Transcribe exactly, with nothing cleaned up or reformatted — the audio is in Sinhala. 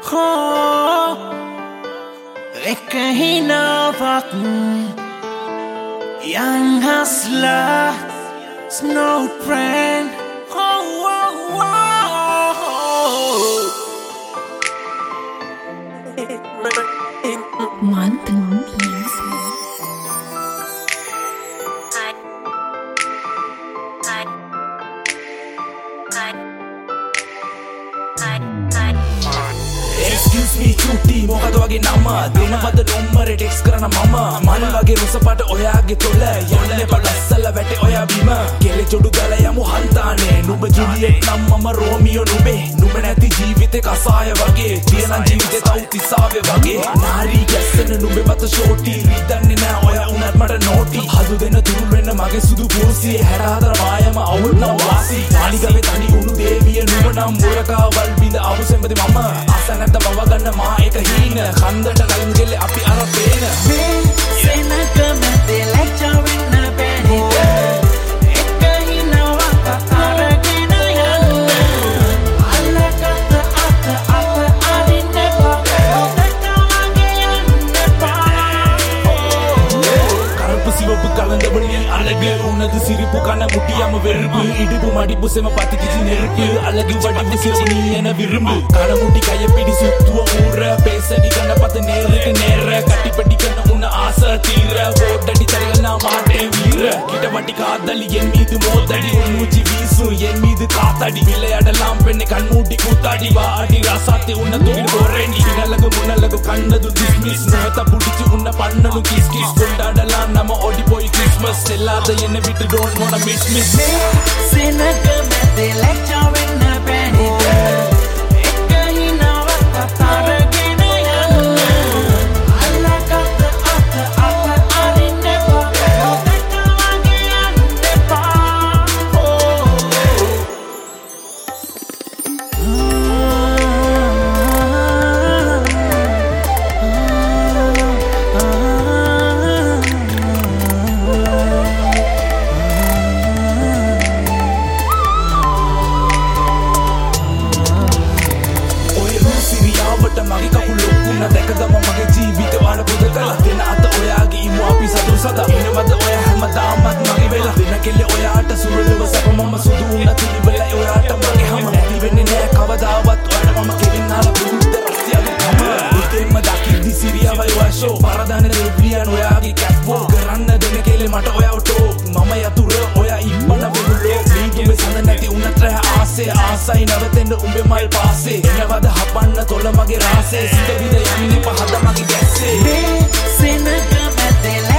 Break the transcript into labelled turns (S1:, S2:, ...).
S1: Oh, ek hi nawak young hustler, snow friend. Oh, oh, oh.
S2: Month
S3: Excuse me චුටි මොකද වගේ නම දිනපත නොම්බර ටෙක්ස් කරන මම මල් වගේ රුසපට ඔයාගේ තොල යන්නේ පඩස්සල වැටේ ඔයා බිම කෙලෙ චොඩු ගල යමු හන්තානේ නුඹ ජුලියෙට් නම් මම රෝමියෝ නුඹේ නුඹ නැති ජීවිතේ කසාය වගේ තියන ජීවිතේ තව තිසාවේ වගේ නාරි ගැස්සෙන නුඹේ මත ෂෝටි රිදන්නේ නෑ ඔයා උනත් මට නෝටි හදු දෙන තුරුල් වෙන්න මගේ සුදු පෝසියේ හැට හතර මායම අවුල් නම් වාසි මාලිගාවේ තනි උණු දේවිය නුඹ නම් මුරකා වල් බිඳ අවසෙන්පති මම අසනත බව ගන්න මා එක හීන කන්දට කලින් ගෙල්ලේ අපි අර පේන
S1: මේ සෙනග මැදේ ලැජ්ජාවෙන්න බැරි එක හිනවක් අතරගෙන යන්න අල්ලගත් අත අත අරින්න එපා ඔතකවගේ යන්න එපා
S3: කරුපු සිවපු කලඳබණි අලග උනද සිරිපු කන මුටියම වෙරුපු ඉඩපු මඩිපු සෙම පති කිසි නෙරුපු අලගි වඩිපු සිරිනී යන විරුඹු කන මුටි කය පිඩිසුත්තුව ඌර පේසඩි කන පත නේරක නේර කටිපටි කන උන ආස තීර බෝඩඩි තරගන මාටේ වීර කිට වටි කාදලි යෙන් මීදු මෝදඩි උනුචි වීසු යෙන් මීදු කාතඩි විලයට ලාම්පෙන්නේ කන් මුටි කුතඩි වාඩි රසාති උන තුගින ගොරෙනි ඉනලග මුනලග කන්නදු ඩිස්මිස් නැත පුඩිචි උන පන්නලු කිස් කිස් කොණ්ඩාඩලා නම ඔඩි පොයි ක්‍රිස්මස් සෙල්ලාද යන විට don't wanna miss miss
S1: සෙනග මැදේ ලැජ්ජාවෙන්න බැරි එක හිනවක් අතරගෙන යන්න අල්ලගත් අත අත අරින්න එපා ඔතකවගේ යන්න එපා
S3: මගේ කකුල් ලොක්කුන්න දැකගම මගේ ජීවිත වාඩ පුද කලා දෙන අත ඔයාගේ ඉමු අපි සතුරු සදා ඉනවද ඔයා හැමදාමත් මගේ වෙලා දෙන කෙල්ලේ ඔයාට සුරලව සැප මම සුදු උන තිබෙලා ඔයාට මගේ හැම නැති වෙන්නේ නෑ කවදාවත් ඔයාට මම කෙලින් නාලා බුද්ධ රස්තියගේ කම උදේම දකිද්දි සිරියාවයි වාෂෝ පරදාන දෙවියන් ඔයාගේ කැප්වෝ කරන්න දෙන කෙල්ලේ මට ඔයාව ටෝක් මම යතුර ඔයා ඉබ්බන වෙලුලෝ මීදුමේ සඳ නැති උනත් රහ ආසේ ආසයි නවතෙන්න උඹේ මල් පාසේ එනවද හපන්න තොල මගේ රාසේ සිත විද යන්නේ පහද මගේ ගැස්සේ
S1: මේ සෙනග මැදේ